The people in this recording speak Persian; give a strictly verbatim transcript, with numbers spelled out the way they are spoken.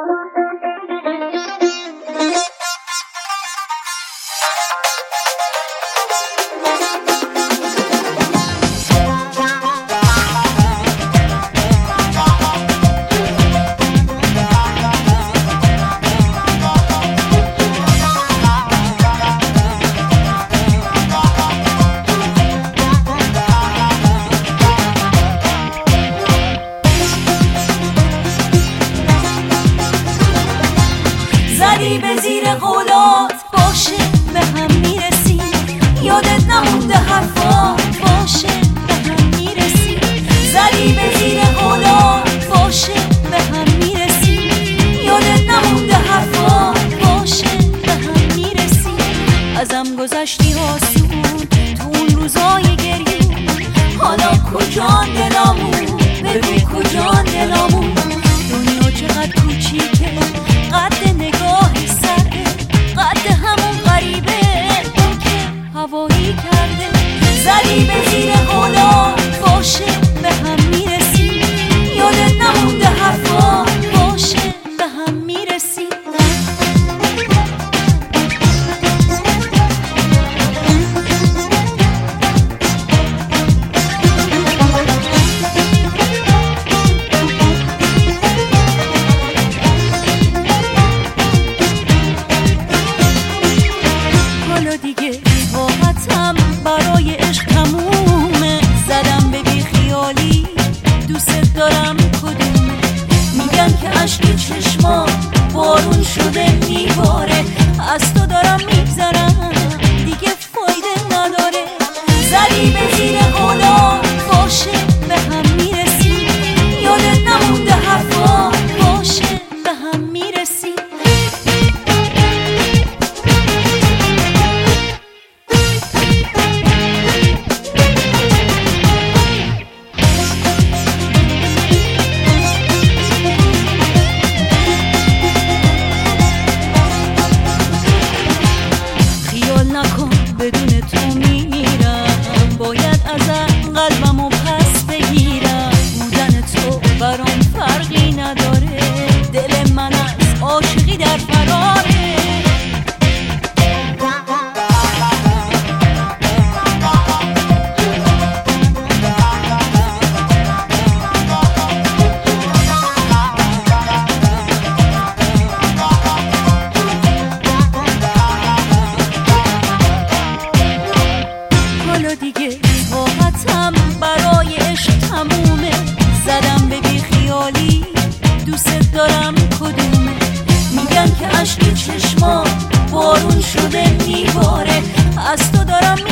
زدی به زیر قولات باشه به هم میرسی، یادت نمونده حرفات باشه به هم میرسی. زدی به زیر قولات باشه به هم میرسی، یادت نمونده حرفات باشه به هم میرسی. ازم گذشتی آسون تو اون روزای گریون، حالا کجان دلامون بگو کجان دلامون. دنیا چقدر کوچیکه قد نگاه سرده، قد همون غریبه اون که هوایی کرده. زدی به زیر قولات باشه به هم میرسی، یادت نمونده حرفات باشه به هم میرسی. برای عشق تمومه، زدم به بی خیالی دوست دارم کدومه. میگن که عشق چشما بارون شده میباره، از تو دارم میگذرم دیگه فایده نداره. زدی به زیر قولات باشه به هم میرسی، یادت نمونده حرفات باشه به هم میرسی. نکن بدون تو میمیرم، باید ازم قلبمو پس بگیرم. بودن تو برام فرقی نداره، دل من از عاشقی در فراره. دیگه راحتم برای عشق تمومه، زدم به بی خیالی دوست دارم کدومه. میگن که عشق چشما بارون شده میباره، از تو دارم